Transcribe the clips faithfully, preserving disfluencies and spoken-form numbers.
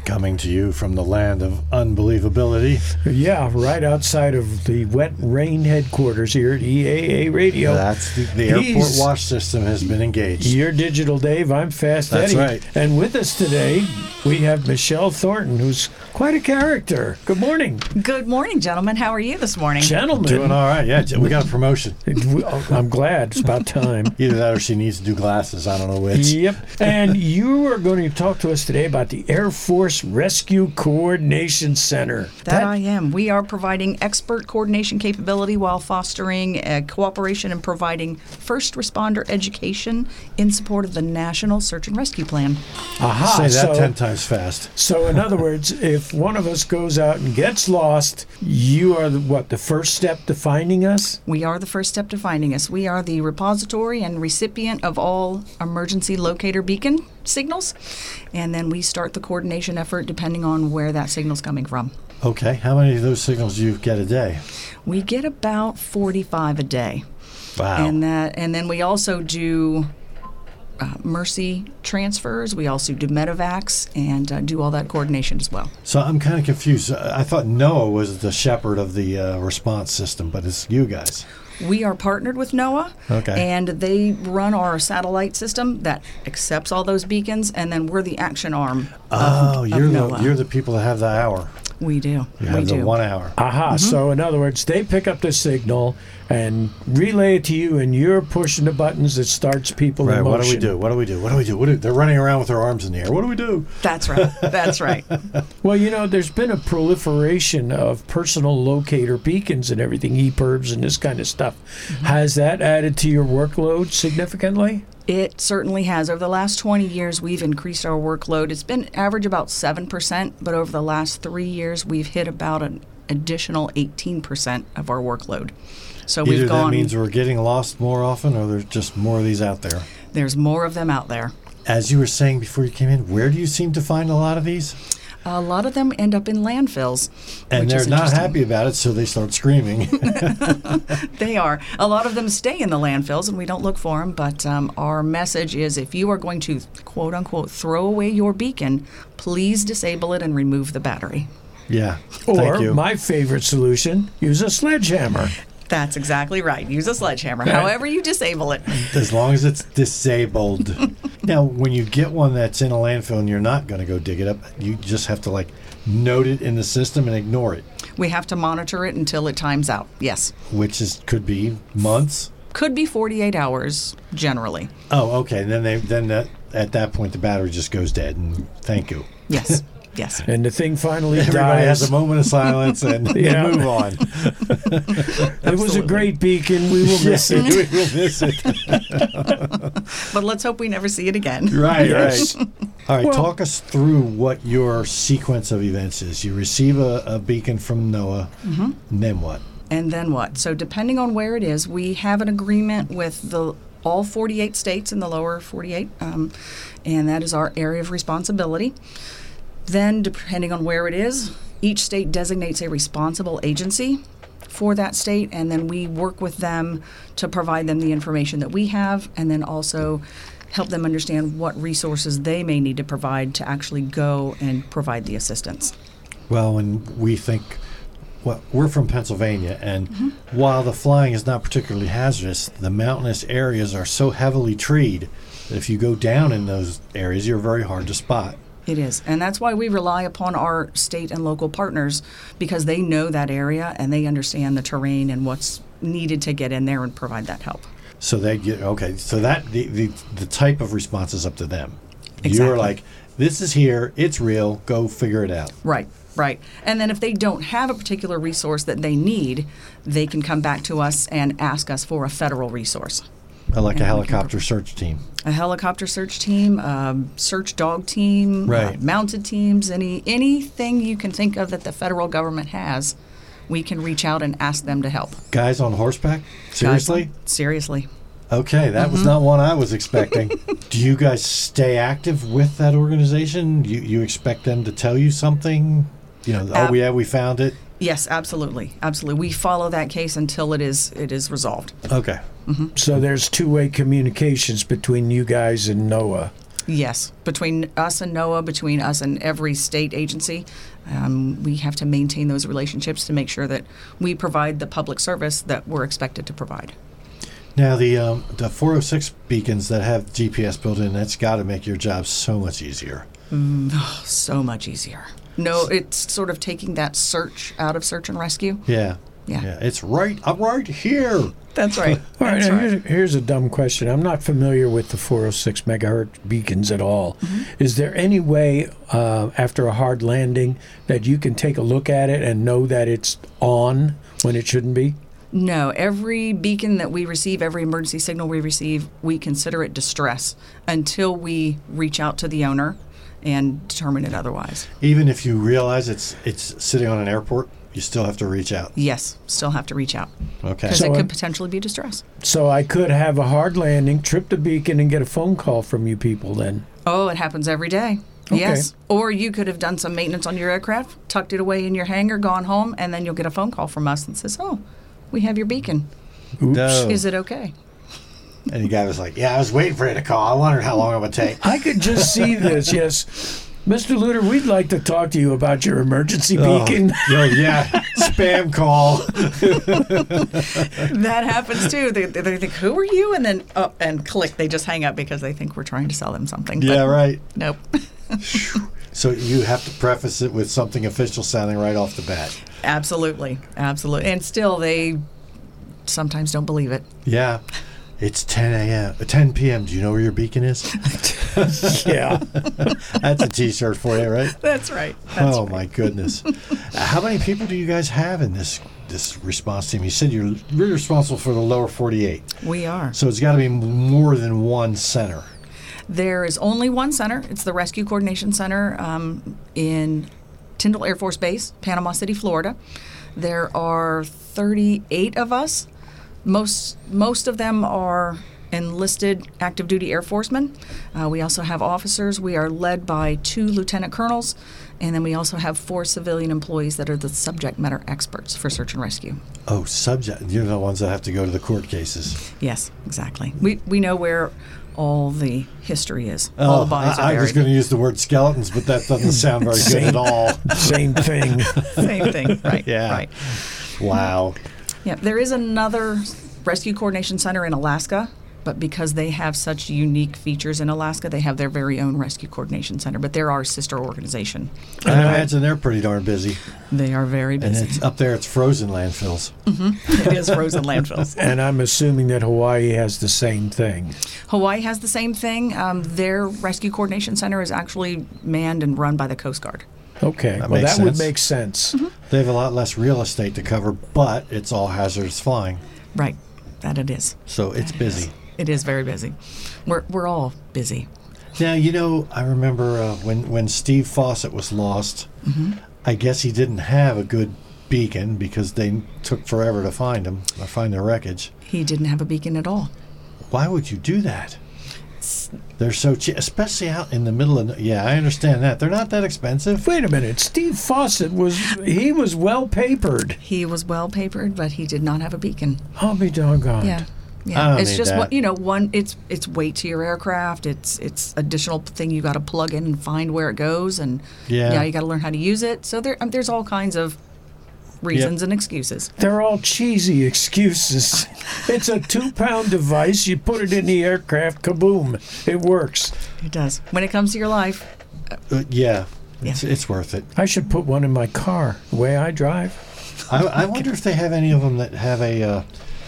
Coming to you from the land of unbelievability. Yeah, right outside of the Wet Rain headquarters here at E A A Radio. That's the, the airport He's, watch system has been engaged. You're Digital Dave, I'm Fast That's Eddie. right. And with us today, we have Michelle Thornton, who's quite a character. Good morning. Good morning, gentlemen. How are you this morning? Gentlemen. Doing all right. Yeah, we got a promotion. I'm glad. It's about time. Either that or she needs to do glasses. I don't know which. Yep. And you are going to talk to us today about the Air Force Rescue Coordination Center. That, that I am. We are providing expert coordination capability while fostering uh, cooperation and providing first responder education in support of the National Search and Rescue Plan. Aha. Say that so, ten times fast. So, in other words, if one of us goes out and gets lost, you are the, what, the first step to finding us? We are the first step to finding us. We are the repository and recipient of all emergency locator beacon signals, and then we start the coordination effort depending on where that signal's coming from. Okay. How many of those signals do you get a day? We get about forty-five a day. Wow. And that, and then we also do uh, Mercy transfers. We also do medevacs and uh, do all that coordination as well. So I'm kind of confused. I thought NOAA was the shepherd of the uh, response system, but it's you guys. We are partnered with NOAA, okay. and they run our satellite system that accepts all those beacons, and then we're the action arm Oh, of, you're of the NOAA. you're the people that have the hour. We do. You we have the do. one hour. Aha. Mm-hmm. So, in other words, they pick up the signal and relay it to you, and you're pushing the buttons that starts people Right. in motion. What do we do? What do we do? What do we do? What do they're running around with their arms in the air? What do we do? That's right. That's right. Well, you know, there's been a proliferation of personal locator beacons and everything, E P I R Bs and this kind of stuff. Mm-hmm. Has that added to your workload significantly? It certainly has. Over the last twenty years, we've increased our workload. It's been average about seven percent, but over the last three years, we've hit about an additional eighteen percent of our workload. So Either we've gone. that means we're getting lost more often, or there's just more of these out there. There's more of them out there. As you were saying before you came in, where do you seem to find a lot of these? A lot of them end up in landfills. And which they're is not interesting. happy about it, so they start screaming. They are. A lot of them stay in the landfills, and we don't look for them. But um, our message is if you are going to, quote unquote, throw away your beacon, please disable it and remove the battery. Yeah. Or, Thank you. my favorite solution, use a sledgehammer. That's exactly right. Use a sledgehammer. However you disable it. As long as it's disabled. Now, when you get one that's in a landfill and you're not going to go dig it up, you just have to, like, note it in the system and ignore it. We have to monitor it until it times out, yes. Which is could be months. Could be forty-eight hours, generally. Oh, okay. Then they then that, at that point, the battery just goes dead, and thank you. Yes, yes. And the thing finally Everybody dies. has a moment of silence and Yeah. move on. It was a great beacon. We will miss Yeah, it. we will miss it. But let's hope we never see it again. Right, Yes. right. All right, Well- talk us through what your sequence of events is. You receive a, a beacon from NOAA, Mm-hmm. and then what? And then what? So depending on where it is, we have an agreement with the all forty-eight states in the lower forty-eight, um, and that is our area of responsibility. Then, depending on where it is, each state designates a responsible agency for that state, and then we work with them to provide them the information that we have, and then also help them understand what resources they may need to provide to actually go and provide the assistance. Well, when we think, well, we're from Pennsylvania, and Mm-hmm. while the flying is not particularly hazardous, the mountainous areas are so heavily treed that if you go down in those areas, you're very hard to spot. It is. And that's why we rely upon our state and local partners, because they know that area and they understand the terrain and what's needed to get in there and provide that help. So they get, okay, so that the, the, the type of response is up to them. Exactly. You're like, this is here, it's real, go figure it out. Right, right. And then if they don't have a particular resource that they need, they can come back to us and ask us for a federal resource. I like And a we can helicopter prov- search team. A helicopter search team, um, search dog team, Right. uh, mounted teams, any anything you can think of that the federal government has, we can reach out and ask them to help. Guys on horseback? Seriously? Guys, seriously. Okay, that was not one I was expecting. Do you guys stay active with that organization? You you expect them to tell you something? You know, Ab- oh yeah, we found it. Yes, absolutely, absolutely. We follow that case until it is it is resolved. Okay. So there's two-way communications between you guys and NOAA. Yes, between us and NOAA, between us and every state agency, um, we have to maintain those relationships to make sure that we provide the public service that we're expected to provide. Now, the um, the four oh six beacons that have G P S built in, that's got to make your job so much easier. Mm, oh, so much easier. No, it's sort of taking that search out of search and rescue. Yeah. Yeah. Yeah. It's right, I'm right here. That's right. All right, That's now right. here's, here's a dumb question. I'm not familiar with the four oh six megahertz beacons at all. Mm-hmm. Is there any way, uh, after a hard landing, that you can take a look at it and know that it's on when it shouldn't be? No, every beacon that we receive, every emergency signal we receive, we consider it distress until we reach out to the owner and determine it otherwise. Even if you realize it's it's sitting on an airport, you still have to reach out. Yes, still have to reach out Okay. because So it I- could potentially be distress. So I could have a hard landing, trip the beacon, and get a phone call from you people then. Oh, it happens every day. Okay. Yes. Or you could have done some maintenance on your aircraft, tucked it away in your hangar, gone home, and then you'll get a phone call from us that says, oh, we have your beacon. Oops. No. Is it okay? And the guy was like, yeah, I was waiting for you to call. I wondered how long it would take. I could just see this, yes. Mister Luter, we'd like to talk to you about your emergency beacon. Oh, yeah. Spam call. That happens too. They, they think, who are you? And then up and click. They just hang up because they think we're trying to sell them something. Yeah, But right. Nope. So you have to preface it with something official sounding right off the bat. Absolutely. Absolutely. And still, they sometimes don't believe it. Yeah. It's ten a.m. ten p.m. Do you know where your beacon is? Yeah. That's a T-shirt for you, right? That's right. That's oh right. my goodness! Uh, How many people do you guys have in this this response team? You said you're really responsible for the lower forty-eight, We are. so it's got to be more than one center. There is only one center. It's the Rescue Coordination Center um, in Tyndall Air Force Base, Panama City, Florida. There are thirty-eight of us. Most most of them are enlisted active duty Air Forcemen. Uh, we also have officers. We are led by two lieutenant colonels, and then we also have four civilian employees that are the subject matter experts for search and rescue. Oh, subject! You're the ones that have to go to the court cases. Yes, exactly. We we know where all the history is. Oh, all the bodies I, are I was buried. going to use the word skeletons, but that doesn't sound very good at all. Same thing. Same thing. Right. Yeah. Right. Wow. Yeah, there is another rescue coordination center in Alaska, but because they have such unique features in Alaska, they have their very own rescue coordination center. But they're our sister organization. I imagine they're pretty darn busy. They are very And busy. it's up there, it's frozen landfills. It is frozen landfills. And I'm assuming that Hawaii has the same thing. Hawaii has the same thing. Um, their rescue coordination center is actually manned and run by the Coast Guard. Okay. That well, makes that would sense. make sense. They have a lot less real estate to cover, but it's all hazardous flying, Right, that it is. so it's busy. It is very busy. We're we're all busy. Now, you know, I remember uh, when, when Steve Fawcett was lost, I guess he didn't have a good beacon because they took forever to find him, or find their wreckage. He didn't have a beacon at all. Why would you do that? They're so cheap, especially out in the middle of. Yeah, I understand that. They're not that expensive. Wait a minute. Steve Fawcett was, he was well papered. He was well papered, but he did not have a beacon. I'll be doggone. Yeah. I Yeah, don't it's need just that. what you know. One, it's it's weight to your aircraft. It's it's additional thing you got to plug in and find where it goes, and Yeah. you got to learn how to use it. So there, um, there's all kinds of reasons and excuses. They're all cheesy excuses. It's a two-pound device. You put it in the aircraft, kaboom, it works. It does. When it comes to your life, Uh, yeah, it's, Yeah. it's worth it. I should put one in my car, the way I drive. I, I wonder if they have any of them that have a uh,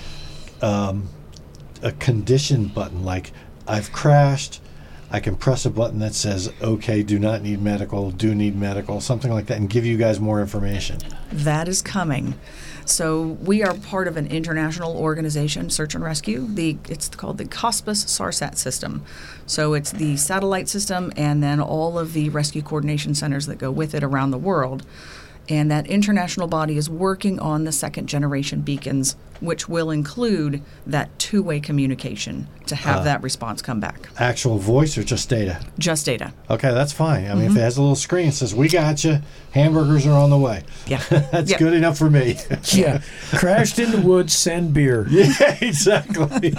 um, a condition button, like I've crashed. I can press a button that says, okay, do not need medical, do need medical, something like that, and give you guys more information. that is coming. So we are part of an international organization, Search and Rescue. The it's called the COSPAS SARSAT system. So it's the satellite system and then all of the rescue coordination centers that go with it around the world. And that international body is working on the second generation beacons, which will include that two-way communication to have Uh, that response come back. Actual voice or just data? Just data. Okay, that's fine. I mean, if it has a little screen that says, we got you, hamburgers are on the way. Yeah. That's Yeah. good enough for me. Yeah. Crashed in the woods, send beer. Yeah, exactly.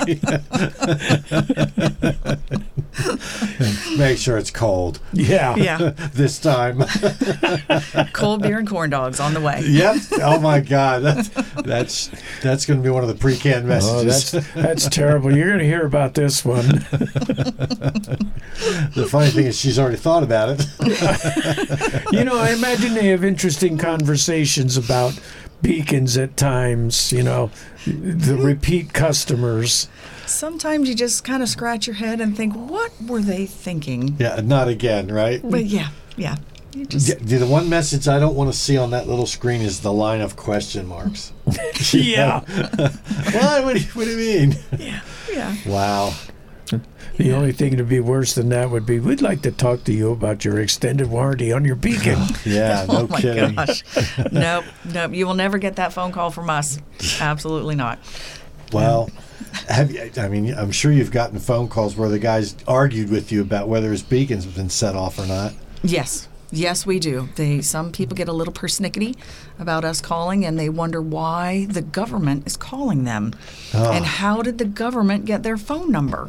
Make sure it's cold Yeah. Yeah. this time. Cold beer and corn dogs on the way. Yep. Oh my God. That's that's that's going to be one of the pre-canned Oh, messages. that's that's terrible. You're going to hear about this one. The funny thing is, she's already thought about it. You know, I imagine they have interesting conversations about beacons at times, you know, the repeat customers. Sometimes you just kind of scratch your head and think, what were they thinking? Yeah, not again, right? But yeah, yeah. You just, D- The one message I don't want to see on that little screen is the line of question marks. Yeah. What? What do you, what do you mean? yeah, yeah. Wow. The only thing to be worse than that would be, we'd like to talk to you about your extended warranty on your beacon. Yeah, no Oh my kidding. gosh. Nope, nope. You will never get that phone call from us. Absolutely not. Well, have you, I mean, I'm sure you've gotten phone calls where the guys argued with you about whether his beacon's been set off or not. Yes. Yes, we do. They some people get a little persnickety about us calling, and they wonder why the government is calling them, Oh. and how did the government get their phone number?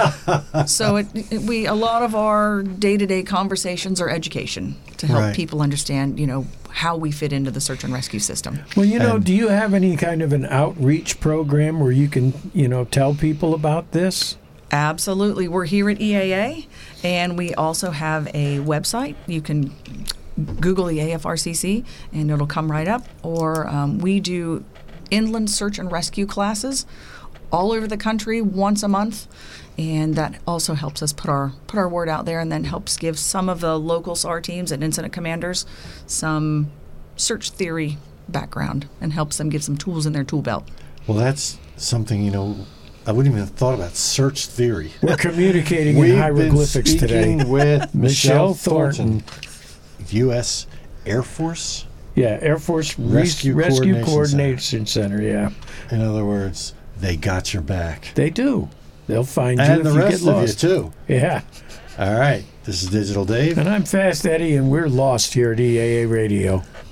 So it, it, we a lot of our day-to-day conversations are education to help Right. people understand, you know, how we fit into the search and rescue system. Well, you know, And- do you have any kind of an outreach program where you can, you know, tell people about this? Absolutely. We're here at E A A, and we also have a website. You can Google the A F R C C, and it'll come right up. Or um, we do inland search and rescue classes all over the country once a month, and that also helps us put our put our word out there, and then helps give some of the local S A R teams and incident commanders some search theory background, and helps them give some tools in their tool belt. Well, that's something, you know, I wouldn't even have thought about search theory. We're communicating We've in been hieroglyphics speaking today. with Michelle Michelle Thornton. Thornton, U S Air Force. Yeah, Air Force Rescue Rescue, Rescue Coordination Coordination Center. Yeah, In other words, they got your back. they do. They'll find you And if the you rest get of lost. you, too. Yeah, All right. This is Digital Dave. and I'm Fast Eddie, and we're lost here at E A A Radio.